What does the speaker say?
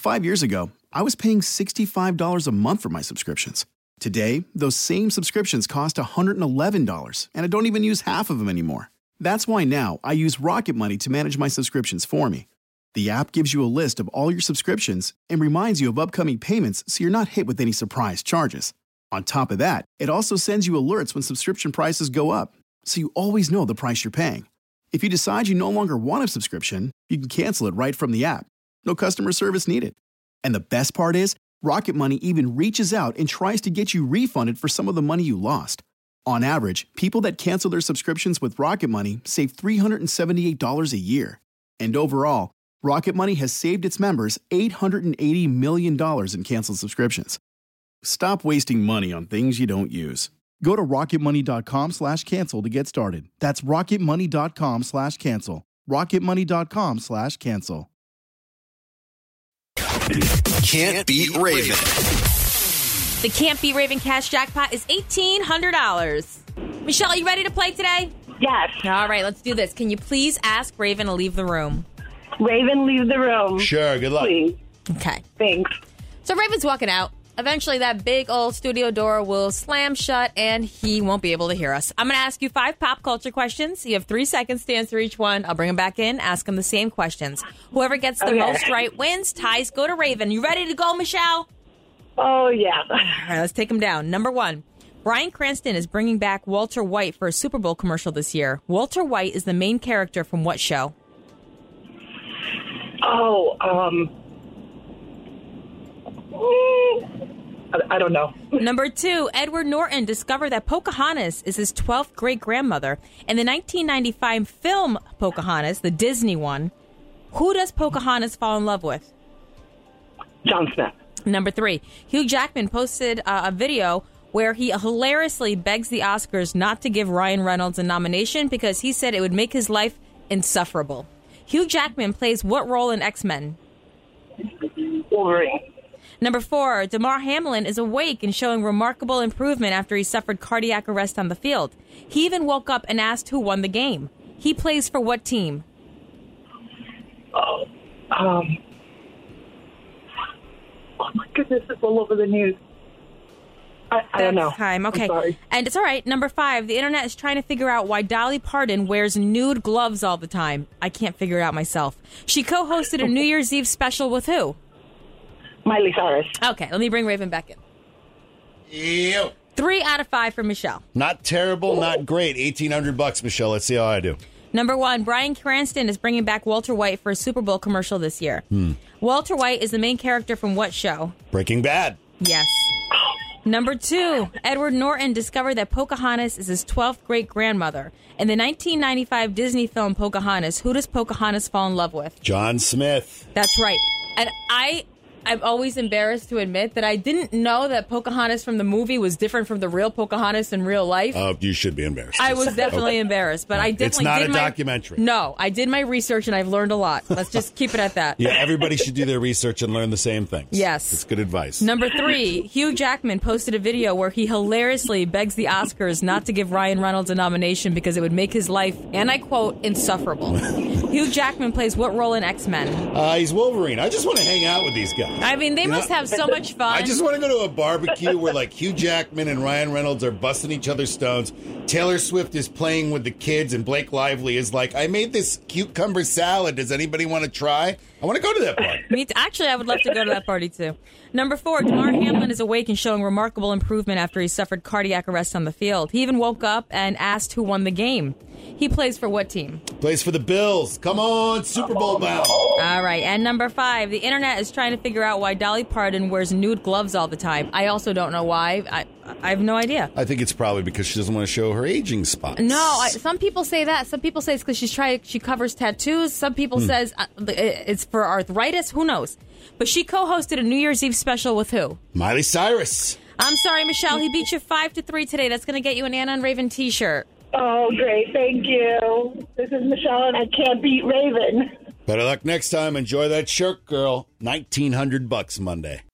5 years ago, I was paying $65 a month for my subscriptions. Today, those same subscriptions cost $111, and I don't even use half of them anymore. That's why now I use Rocket Money to manage my subscriptions for me. The app gives you a list of all your subscriptions and reminds you of upcoming payments so you're not hit with any surprise charges. On top of that, it also sends you alerts when subscription prices go up, so you always know the price you're paying. If you decide you no longer want a subscription, you can cancel it right from the app. No customer service needed. And the best part is, Rocket Money even reaches out and tries to get you refunded for some of the money you lost. On average, people that cancel their subscriptions with Rocket Money save $378 a year. And overall, Rocket Money has saved its members $880 million in canceled subscriptions. Stop wasting money on things you don't use. Go to rocketmoney.com/cancel to get started. That's rocketmoney.com/cancel. rocketmoney.com/cancel. Can't beat Raven. The Can't Beat Raven cash jackpot is $1,800. Michelle, are you ready to play today? Yes. All right, let's do this. Can you please ask Raven to leave the room? Raven, leave the room. Sure, good luck. Please. Okay. Thanks. So Raven's walking out. Eventually, that big old studio door will slam shut, and he won't be able to hear us. I'm going to ask you 5 pop culture questions. You have 3 seconds to answer each one. I'll bring him back in, ask him the same questions. Whoever gets the most right wins. Ties go to Raven. You ready to go, Michelle? Oh, yeah. All right, let's take him down. Number 1. Bryan Cranston is bringing back Walter White for a Super Bowl commercial this year. Walter White is the main character from what show? I don't know. Number 2, Edward Norton discovered that Pocahontas is his 12th great-grandmother. In the 1995 film Pocahontas, the Disney one, who does Pocahontas fall in love with? John Smith. Number 3, Hugh Jackman posted a video where he hilariously begs the Oscars not to give Ryan Reynolds a nomination because he said it would make his life insufferable. Hugh Jackman plays what role in X-Men? Wolverine. Number 4, Damar Hamlin is awake and showing remarkable improvement after he suffered cardiac arrest on the field. He even woke up and asked who won the game. He plays for what team? Oh my goodness, it's all over the news. I don't know. Time. Okay. I'm sorry. And it's all right. Number 5, the internet is trying to figure out why Dolly Parton wears nude gloves all the time. I can't figure it out myself. She co-hosted a New Year's Eve special with who? Miley Cyrus. Okay, let me bring Raven back in. Ew. 3 out of 5 for Michelle. Not terrible, not great. $1,800, Michelle. Let's see how I do. Number 1, Bryan Cranston is bringing back Walter White for a Super Bowl commercial this year. Walter White is the main character from what show? Breaking Bad. Yes. Number 2, Edward Norton discovered that Pocahontas is his 12th great-grandmother. In the 1995 Disney film Pocahontas, who does Pocahontas fall in love with? John Smith. That's right. And I'm always embarrassed to admit that I didn't know that Pocahontas from the movie was different from the real Pocahontas in real life. You should be embarrassed. I was definitely embarrassed, but I definitely It's not did a documentary. No, I did my research and I've learned a lot. Let's just keep it at that. Yeah, everybody should do their research and learn the same things. Yes. It's good advice. Number 3, Hugh Jackman posted a video where he hilariously begs the Oscars not to give Ryan Reynolds a nomination because it would make his life, and I quote, insufferable. Hugh Jackman plays what role in X-Men? He's Wolverine. I just want to hang out with these guys. I mean, they must have so much fun. I just want to go to a barbecue where like Hugh Jackman and Ryan Reynolds are busting each other's stones. Taylor Swift is playing with the kids, and Blake Lively is like, I made this cucumber salad. Does anybody want to try? I want to go to that party. Actually, I would love to go to that party, too. Number 4, Damar Hamlin is awake and showing remarkable improvement after he suffered cardiac arrest on the field. He even woke up and asked who won the game. He plays for what team? Plays for the Bills. Come on, Super Bowl bound. All right. And number 5, the internet is trying to figure out why Dolly Parton wears nude gloves all the time. I also don't know why. I have no idea. I think it's probably because she doesn't want to show her aging spots. No, some people say that. Some people say it's because she covers tattoos. Some people says it's for arthritis. Who knows? But she co-hosted a New Year's Eve special with who? Miley Cyrus. I'm sorry, Michelle. He beat you 5-3 today. That's going to get you an Anna and Raven t-shirt. Oh, great. Thank you. This is Michelle, and I can't beat Raven. Better luck next time. Enjoy that shirt, girl. $1,900 Monday.